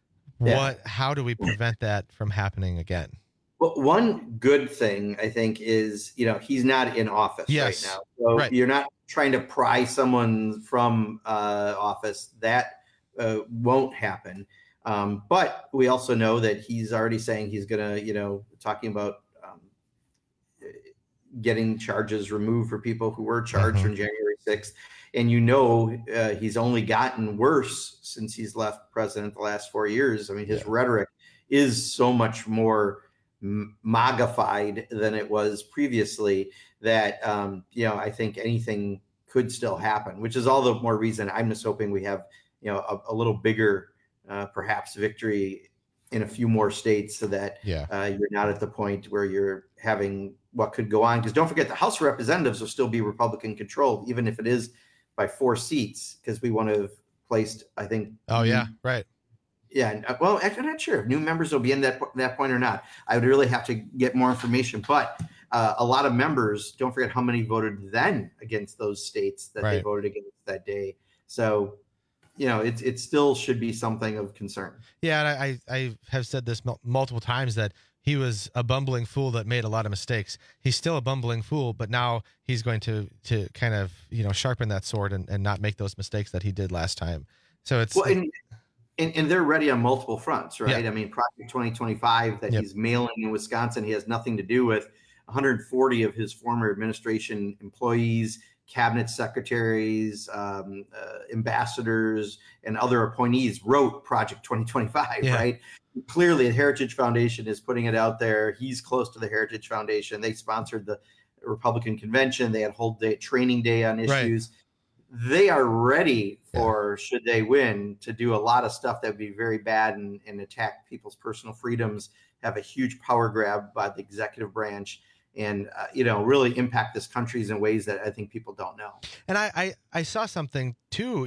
how do we prevent that from happening again? Well, one good thing I think is, he's not in office right now. So you're not trying to pry someone from office. That won't happen. But we also know that he's already saying he's going to, talking about getting charges removed for people who were charged on January 6th. And he's only gotten worse since he's left president the last 4 years. I mean, his rhetoric is so much more MAGA-fied than it was previously that, I think anything could still happen, which is all the more reason I'm just hoping we have, a little bigger, perhaps victory in a few more states so that you're not at the point where you're having what could go on. Because don't forget, the House of Representatives will still be Republican controlled, even if it is by 4 seats, because we want to have placed, I think. Oh, yeah, right. Yeah, well, I'm not sure if new members will be in that point or not. I would really have to get more information. But a lot of members, don't forget how many voted then against those states that they voted against that day. So, it still should be something of concern. Yeah, and I have said this multiple times that he was a bumbling fool that made a lot of mistakes. He's still a bumbling fool, but now he's going to kind of, sharpen that sword and not make those mistakes that he did last time. So it's... Well, and they're ready on multiple fronts, right? Yeah. I mean, Project 2025 that he's mailing in Wisconsin, he has nothing to do with. 140 of his former administration employees, cabinet secretaries, ambassadors, and other appointees wrote Project 2025, right? Clearly, the Heritage Foundation is putting it out there. He's close to the Heritage Foundation. They sponsored the Republican convention. They had a whole day training day on issues. Right. They are ready for, should they win, to do a lot of stuff that would be very bad and attack people's personal freedoms, have a huge power grab by the executive branch, and really impact this country in ways that I think people don't know. And I saw something too,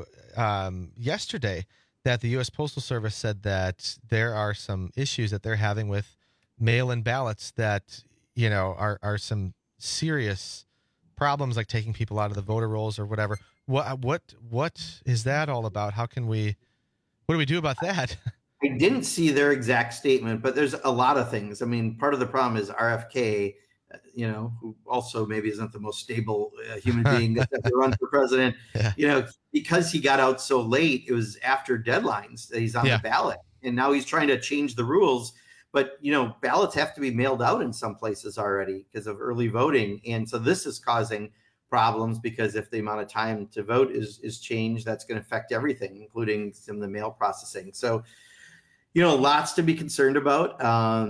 yesterday, that the U.S. Postal Service said that there are some issues that they're having with mail-in ballots that are some serious problems, like taking people out of the voter rolls or whatever. What is that all about? What do we do about that? I didn't see their exact statement, but there's a lot of things. I mean, part of the problem is RFK, who also maybe isn't the most stable human being that runs for president. Because he got out so late, it was after deadlines that he's on the ballot, and now he's trying to change the rules. But, ballots have to be mailed out in some places already because of early voting. And so this is causing problems, because if the amount of time to vote is changed, that's going to affect everything, including some of the mail processing. So, lots to be concerned about.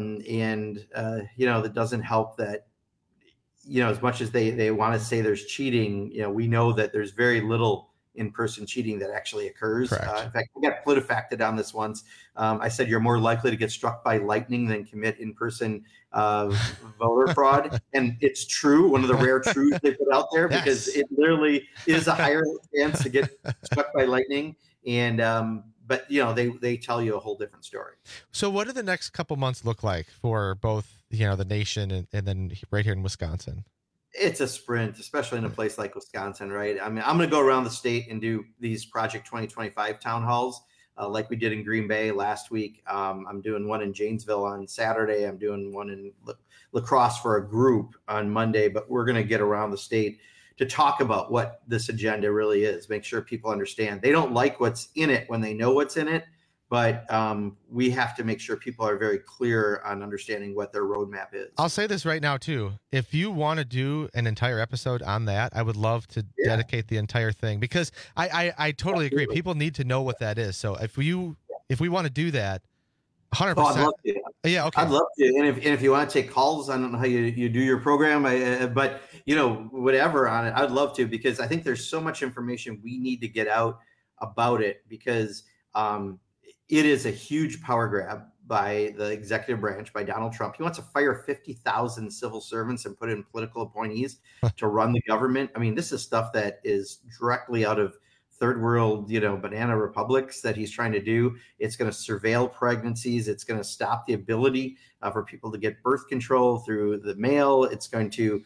That doesn't help that, as much as they want to say there's cheating, we know that there's very little in-person cheating that actually occurs. In fact, I got PolitiFacted on this once. I said you're more likely to get struck by lightning than commit in-person voter fraud. And it's true, one of the rare truths they put out there, because it literally is a higher chance to get struck by lightning. And but they tell you a whole different story. So what do the next couple months look like for both the nation and then right here in Wisconsin? It's a sprint, especially in a place like Wisconsin, right? I mean, I'm going to go around the state and do these Project 2025 town halls like we did in Green Bay last week. I'm doing one in Janesville on Saturday. I'm doing one in La Crosse for a group on Monday, but we're going to get around the state to talk about what this agenda really is, make sure people understand. They don't like what's in it when they know what's in it, but we have to make sure people are very clear on understanding what their roadmap is. I'll say this right now, too. If you want to do an entire episode on that, I would love to dedicate the entire thing, because I totally agree. People need to know what that is. So if we want to do that, 100%. Oh, I'd love to. Yeah, okay. I'd love to. And if you want to take calls, I don't know how you do your program, but whatever on it, I'd love to, because I think there's so much information we need to get out about it, because it is a huge power grab by the executive branch, by Donald Trump. He wants to fire 50,000 civil servants and put in political appointees to run the government. I mean, this is stuff that is directly out of third world, banana republics that he's trying to do. It's going to surveil pregnancies. It's going to stop the ability for people to get birth control through the mail. It's going to,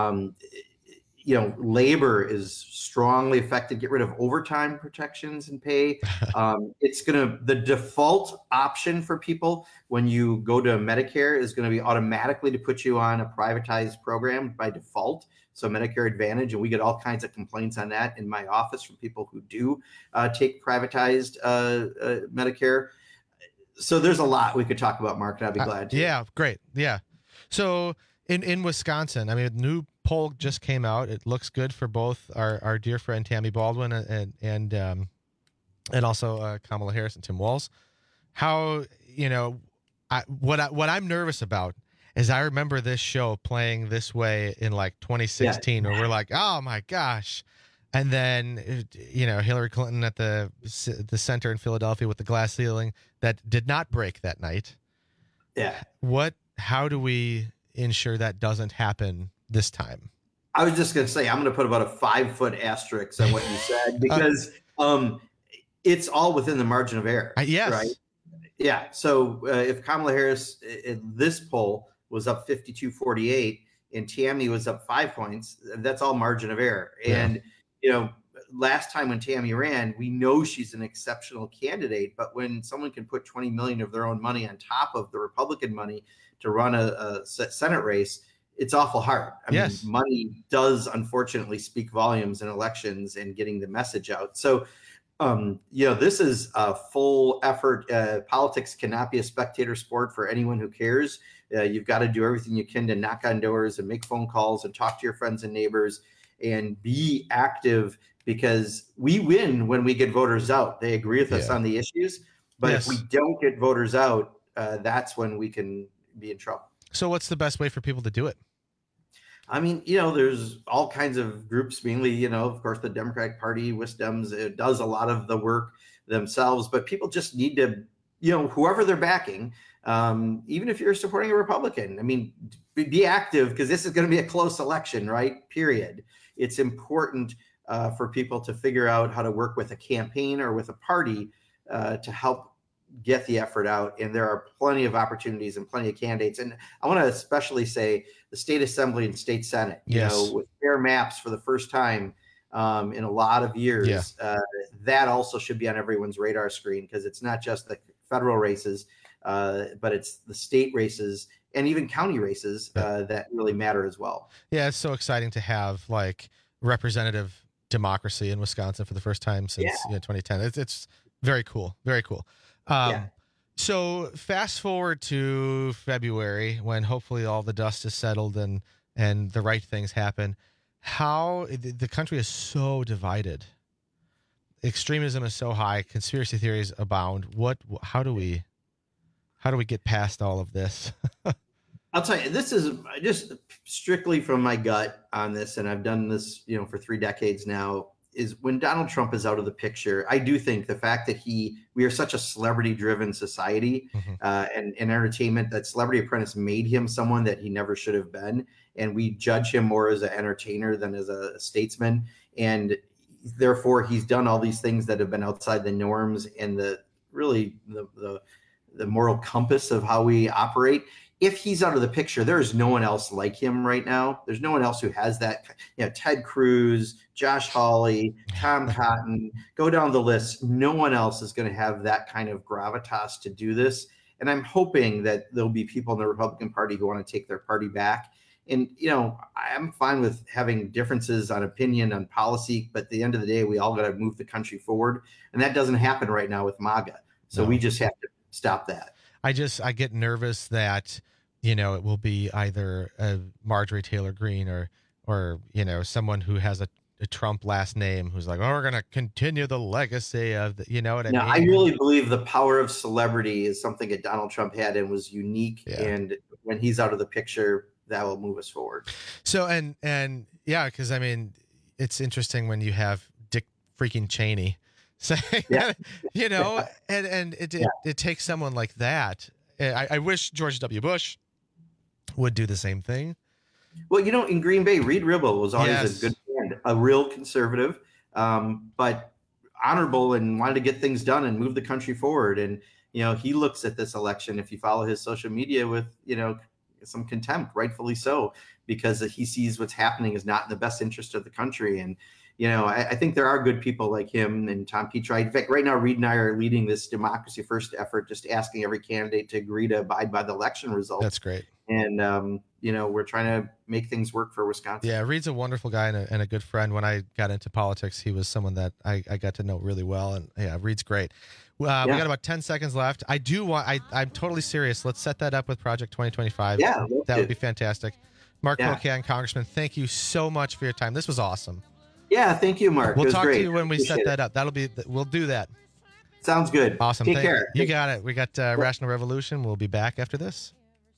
labor is strongly affected. Get rid of overtime protections and pay. It's the default option for people when you go to Medicare is going to be automatically to put you on a privatized program by default. So Medicare Advantage, and we get all kinds of complaints on that in my office from people who do take privatized Medicare. So there's a lot we could talk about, Mark, and I'd be glad to. Yeah, great. Yeah. So in Wisconsin, I mean, a new poll just came out. It looks good for both our dear friend Tammy Baldwin and also Kamala Harris and Tim Walz. How, what I'm nervous about is I remember this show playing this way in like 2016, where we're like, oh my gosh. And then, Hillary Clinton at the center in Philadelphia with the glass ceiling that did not break that night. Yeah. How do we ensure that doesn't happen this time? I was just going to say, I'm going to put about a 5-foot asterisk on what you said because it's all within the margin of error. Yes. Right? Yeah. So if Kamala Harris in this poll was up 52-48 and Tammy was up 5 points, that's all margin of error. Yeah. And, last time when Tammy ran, we know she's an exceptional candidate, but when someone can put $20 million of their own money on top of the Republican money to run a Senate race, it's awful hard. I mean, money does unfortunately speak volumes in elections and getting the message out. So, this is a full effort. Politics cannot be a spectator sport for anyone who cares. You've got to do everything you can to knock on doors and make phone calls and talk to your friends and neighbors and be active, because we win when we get voters out. They agree with us on the issues, but if we don't get voters out, that's when we can be in trouble. So what's the best way for people to do it? I mean, there's all kinds of groups, mainly, of course, the Democratic Party, Wisdoms, it does a lot of the work themselves, but people just need to, whoever they're backing, even if you're supporting a Republican, I mean, be active, because this is going to be a close election, right? Period. It's important for people to figure out how to work with a campaign or with a party to help get the effort out. And there are plenty of opportunities and plenty of candidates. And I want to especially say the state assembly and state Senate, with fair maps for the first time in a lot of years, that also should be on everyone's radar screen, because it's not just the federal races, but it's the state races and even county races that really matter as well. Yeah, it's so exciting to have representative democracy in Wisconsin for the first time since 2010. It's very cool. Very cool. So fast forward to February, when hopefully all the dust is settled and the right things happen. How the country is so divided. Extremism is so high. Conspiracy theories abound. How do we get past all of this? I'll tell you, this is just strictly from my gut on this, and I've done this, for 3 decades now, is when Donald Trump is out of the picture. I do think the fact that we are such a celebrity-driven society and entertainment, that Celebrity Apprentice made him someone that he never should have been, and we judge him more as an entertainer than as a statesman, and therefore he's done all these things that have been outside the norms and the moral compass of how we operate. If he's out of the picture, there is no one else like him right now. There's no one else who has that. Ted Cruz, Josh Hawley, Tom Cotton, go down the list. No one else is going to have that kind of gravitas to do this. And I'm hoping that there'll be people in the Republican Party who want to take their party back. And, I'm fine with having differences on opinion, on policy, but at the end of the day, we all got to move the country forward. And that doesn't happen right now with MAGA. So we just have to stop that. I get nervous that, it will be either Marjorie Taylor Greene or someone who has a Trump last name who's like, we're going to continue the legacy of the, what I mean? I really believe the power of celebrity is something that Donald Trump had and was unique. Yeah. And when he's out of the picture, that will move us forward. So, and because I mean, it's interesting when you have Dick freaking Cheney saying, that, and it takes someone like that. I wish George W. Bush would do the same thing. Well, in Green Bay, Reed Ribble was always a good friend, a real conservative, but honorable and wanted to get things done and move the country forward. And, he looks at this election, if you follow his social media, with, some contempt, rightfully so, because he sees what's happening is not in the best interest of the country. And, I think there are good people like him and Tom Petri. In fact, right now, Reed and I are leading this Democracy First effort, just asking every candidate to agree to abide by the election results. That's great. And, we're trying to make things work for Wisconsin. Yeah, Reed's a wonderful guy and a good friend. When I got into politics, he was someone that I got to know really well. And Reed's great. We got about 10 seconds left. I'm totally serious. Let's set that up with Project 2025. Yeah, that would be fantastic. Mark Pocan, Congressman, thank you so much for your time. This was awesome. Yeah, thank you, Mark. We'll talk to you when we set that up. We'll do that. Sounds good. Awesome. Take care. You got it. We got Rational Revolution. We'll be back after this.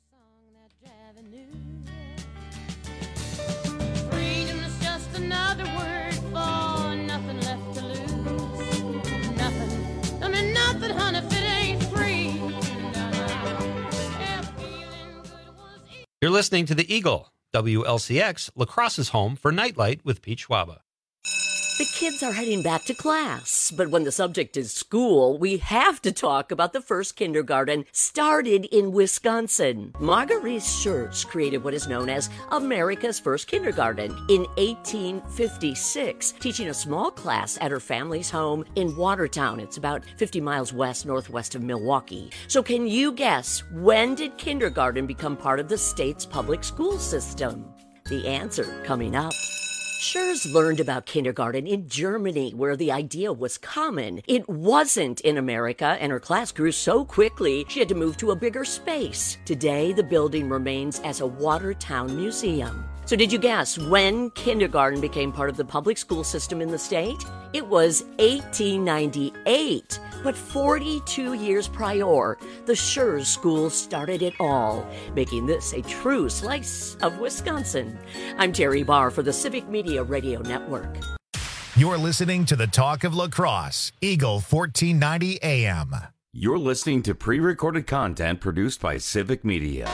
Freedom's just another word for nothing left to lose. Nothing. Don't mean nothing, honey, if it ain't free. You're listening listening to the Eagle, WLCX, La Crosse's home for Nightlight with Pete Schwaba. The kids are heading back to class, but when the subject is school, we have to talk about the first kindergarten started in Wisconsin. Marguerite Schertz created what is known as America's first kindergarten in 1856, teaching a small class at her family's home in Watertown. It's about 50 miles northwest of Milwaukee. So can you guess, when did kindergarten become part of the state's public school system? The answer coming up. Schurz learned about kindergarten in Germany, where the idea was common. It wasn't in America, and her class grew so quickly she had to move to a bigger space. Today, the building remains as a Watertown museum. So did you guess when kindergarten became part of the public school system in the state? It was 1898. But 42 years prior, the Schurz School started it all, making this a true slice of Wisconsin. I'm Terry Barr for the Civic Media Radio Network. You're listening to the Talk of La Crosse, Eagle 1490 AM. You're listening to pre-recorded content produced by Civic Media.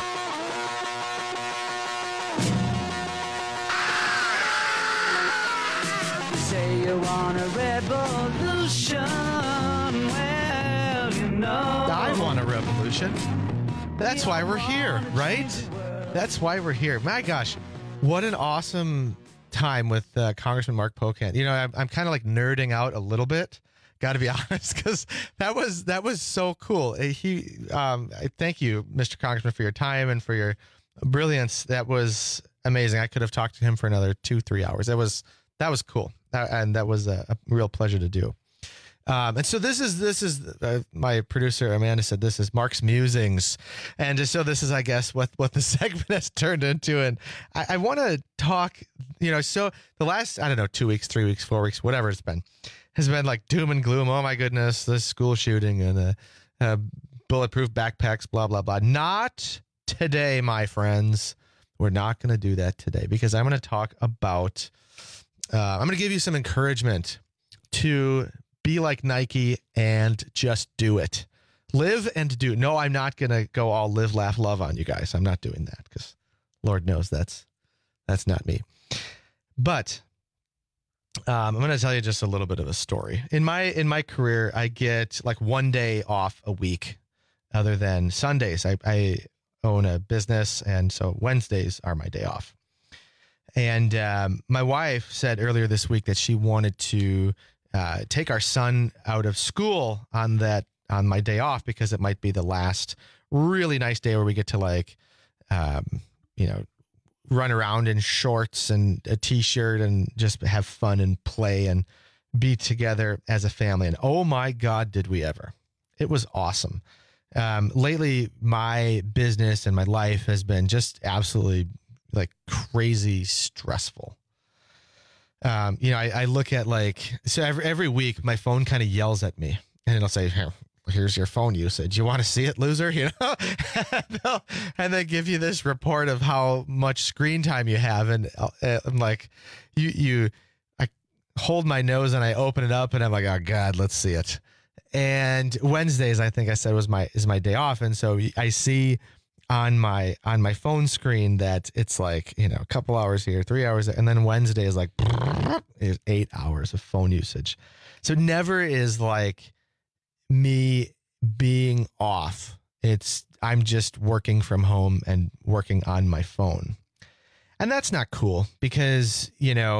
Say you want a revolution. I want a revolution. That's why we're here, right? That's why we're here. My gosh, what an awesome time with Congressman Mark Pocan. You know, I'm kind of like nerding out a little bit. Got to be honest, because that was so cool. Thank you, Mr. Congressman, for your time and for your brilliance. That was amazing. I could have talked to him for another 2-3 hours. That was cool, and that was a real pleasure to do. And so this is my producer Amanda said this is Mark's musings, and so this is, I guess, what the segment has turned into. And I want to talk, so the last, I don't know, 2 weeks, 3 weeks, 4 weeks, whatever it's been, has been like doom and gloom. Oh my goodness, this school shooting and bulletproof backpacks, blah blah blah. Not today, my friends. We're not going to do that today, because I'm going to talk about. I'm going to give you some encouragement to be like Nike and just do it. Live and do. No, I'm not going to go all live, laugh, love on you guys. I'm not doing that, because Lord knows that's not me. But I'm going to tell you just a little bit of a story. In my career, I get like one day off a week other than Sundays. I own a business, and so Wednesdays are my day off. And my wife said earlier this week that she wanted to take our son out of school on my day off, because it might be the last really nice day where we get to run around in shorts and a t-shirt and just have fun and play and be together as a family. And oh my God, did we ever. It was awesome. Lately, my business and my life has been just absolutely like crazy stressful. I look at every week my phone kind of yells at me, and it'll say, here's your phone usage. You want to see it, loser? And they give you this report of how much screen time you have. And I'm like, I hold my nose and I open it up and I'm like, oh God, let's see it. And Wednesdays, I think I said is my day off. And so I see on my phone screen that it's like, a couple hours here, 3 hours. And then Wednesday is like 8 hours of phone usage. So never is like me being off. I'm just working from home and working on my phone. And that's not cool, because,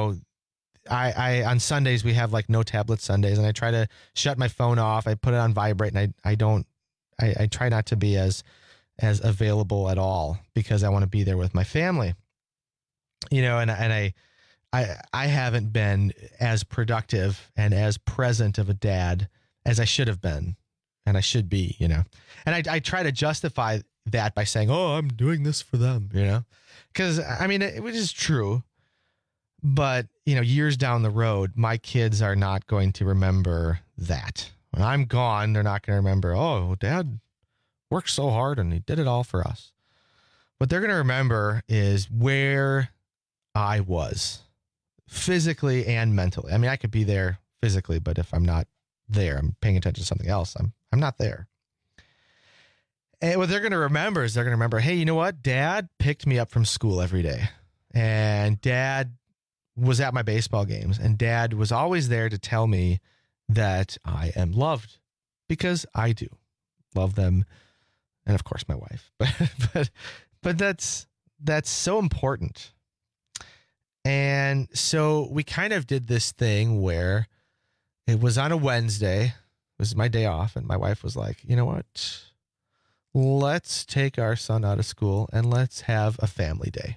I on Sundays we have like no tablet Sundays, and I try to shut my phone off. I put it on vibrate, and I try not to be as available at all, because I want to be there with my family. And I haven't been as productive and as present of a dad as I should have been, and I should be, and I try to justify that by saying, oh, I'm doing this for them, because it is true. But, years down the road, my kids are not going to remember that. When I'm gone, they're not going to remember, oh, Dad worked so hard and he did it all for us. What they're going to remember is where I was physically and mentally. I could be there physically, but if I'm not there, I'm paying attention to something else, I'm not there. And what they're going to remember is hey, you know what? Dad picked me up from school every day. And Dad was at my baseball games. And Dad was always there to tell me that I am loved, because I do love them. And of course, my wife. But that's so important. And so we kind of did this thing where it was on a Wednesday. It was my day off. And my wife was like, you know what? Let's take our son out of school and let's have a family day.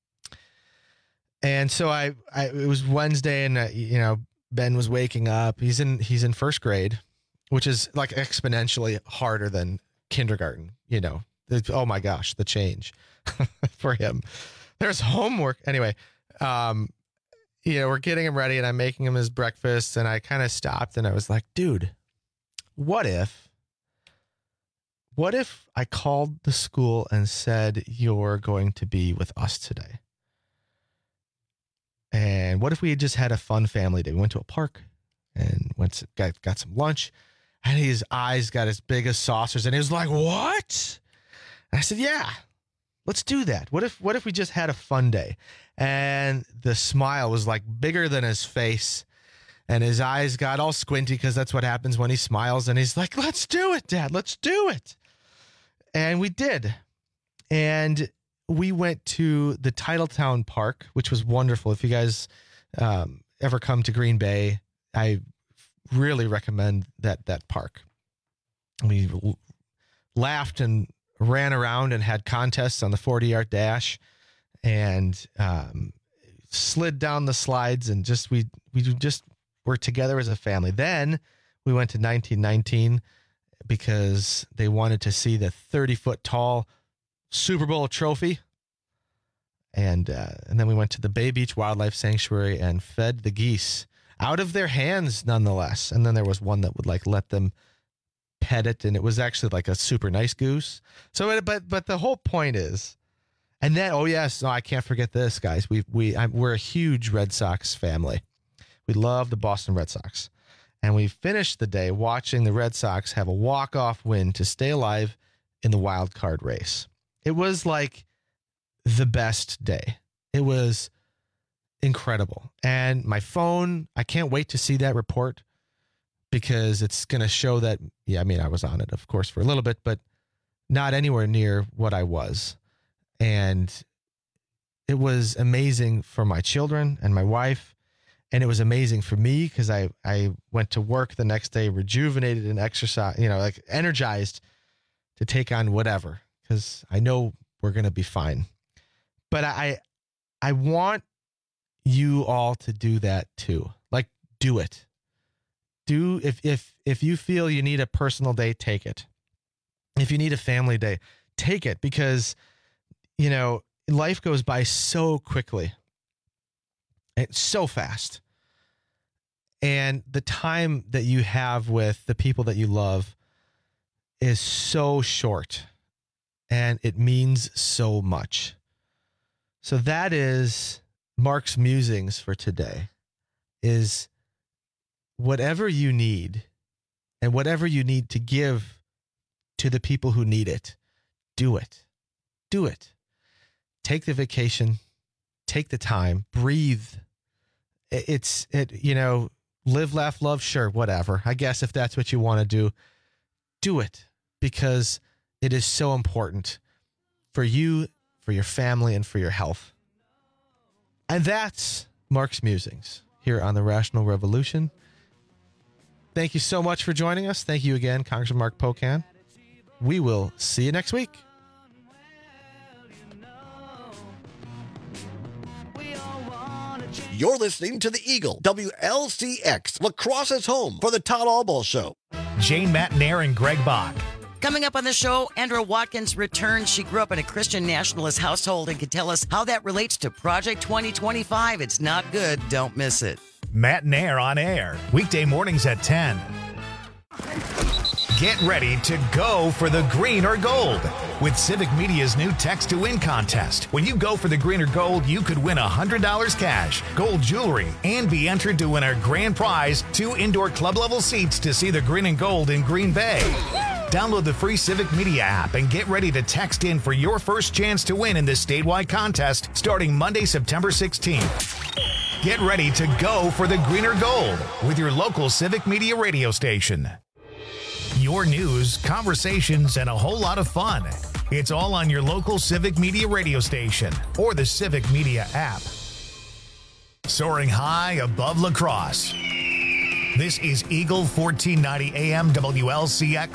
And so it was Wednesday, and Ben was waking up. He's in first grade, which is like exponentially harder than kindergarten. Oh my gosh, the change for him. There's homework anyway. We're getting him ready, and I'm making him his breakfast, and I kind of stopped and I was like, dude, what if I called the school and said, you're going to be with us today? And what if we had just had a fun family day? We went to a park and got some lunch, and his eyes got as big as saucers, and he was like, what? And I said, yeah, let's do that. What if we just had a fun day? And the smile was like bigger than his face, and his eyes got all squinty, because that's what happens when he smiles. And he's like, let's do it, Dad. Let's do it. And we did. And we went to the Titletown Park, which was wonderful. If you guys ever come to Green Bay, I really recommend that park. We laughed and ran around and had contests on the 40-yard dash, and slid down the slides, and we just were together as a family. Then we went to 1919 because they wanted to see the 30-foot tall Super Bowl trophy. And then we went to the Bay Beach Wildlife Sanctuary and fed the geese out of their hands nonetheless. And then there was one that would let them pet it, and it was actually like a super nice goose. So, but the whole point is, and then, I can't forget this, guys. We're a huge Red Sox family. We love the Boston Red Sox. And we finished the day watching the Red Sox have a walk-off win to stay alive in the wild card race. It was like the best day. It was incredible. And my phone, I can't wait to see that report, because it's going to show that, I was on it, of course, for a little bit, but not anywhere near what I was. And it was amazing for my children and my wife. And it was amazing for me, because I went to work the next day rejuvenated and energized to take on whatever, because I know we're going to be fine. But I want you all to do that too. Do it. If you feel you need a personal day, take it. If you need a family day, take it, because life goes by so quickly. It's so fast. And the time that you have with the people that you love is so short, and it means so much. So that is Mark's musings for today, is whatever you need and whatever you need to give to the people who need it, do it. Do it. Take the vacation, take the time, breathe. Live, laugh, love, sure, whatever. I guess if that's what you want to do it, because it is so important for you, for your family, and for your health. And that's Mark's musings here on the Rational Revolution. Thank you so much for joining us. Thank you again, Congressman Mark Pocan. We will see you next week. You're listening to the Eagle, WLCX, La Crosse's home for the Todd Albaugh Show. Jane Matenaer and Greg Bach. Coming up on the show, Andra Watkins returns. She grew up in a Christian nationalist household and can tell us how that relates to Project 2025. It's not good. Don't miss it. Matenaer on air, weekday mornings at 10. Get ready to go for the green or gold with Civic Media's new Text to Win contest. When you go for the green or gold, you could win $100 cash, gold jewelry, and be entered to win our grand prize, 2 indoor club level seats to see the green and gold in Green Bay. Download the free Civic Media app and get ready to text in for your first chance to win in this statewide contest starting Monday, September 16th. Get ready to go for the greener gold with your local Civic Media radio station. Your news, conversations, and a whole lot of fun. It's all on your local Civic Media radio station or the Civic Media app. Soaring high above La Crosse. This is Eagle 1490 AM WLCX